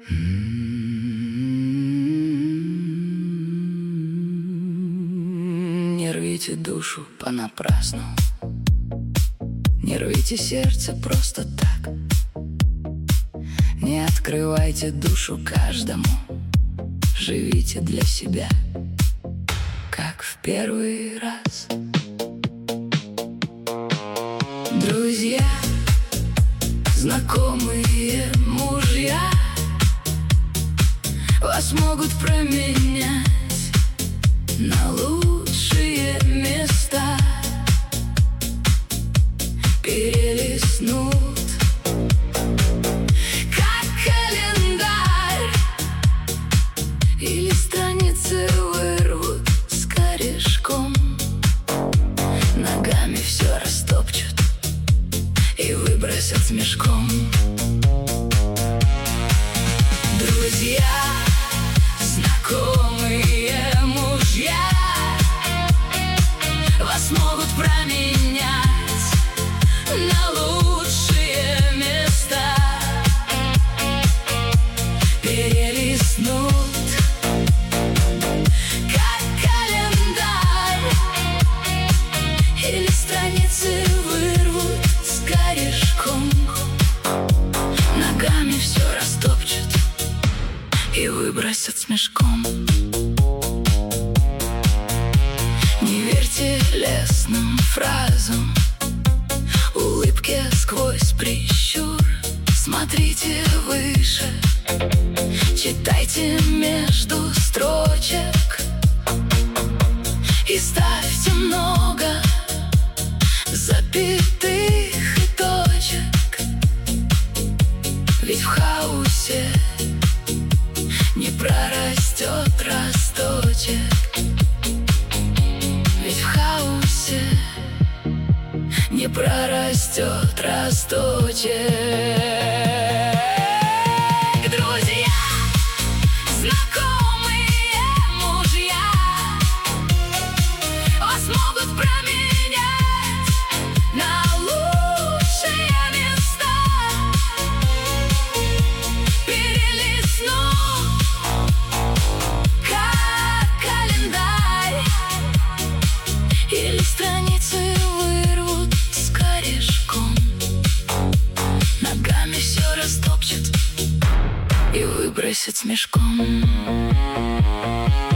Не рвите душу понапрасну, не рвите сердце просто так. Не открывайте душу каждому, живите для себя, как в первый раз. Друзья, знакомые мужья вас могут променять на лучшие места, перелистнут как календарь, или страницы вырвут с корешком, ногами все растопчут и выбросят с мешком. Друзья, знакомые мужья вас могут променять на лучшие места, перелистнут как календарь, или страницы вырвут с корешком, ногами все растопчут и выбросят с мешком. Не верьте лестным фразам, улыбке сквозь прищур. Смотрите выше, читайте между строчек и ставьте много запятых и точек. Ведь в хаосе не прорастет росточек. Ведь в хаосе не прорастет росточек. Друзья, знакомые мужья вас могут променять на лучшие места, перелистнут как календарь, или страницы вырвут с корешком, ногами все растопчут и выбросят с мешком.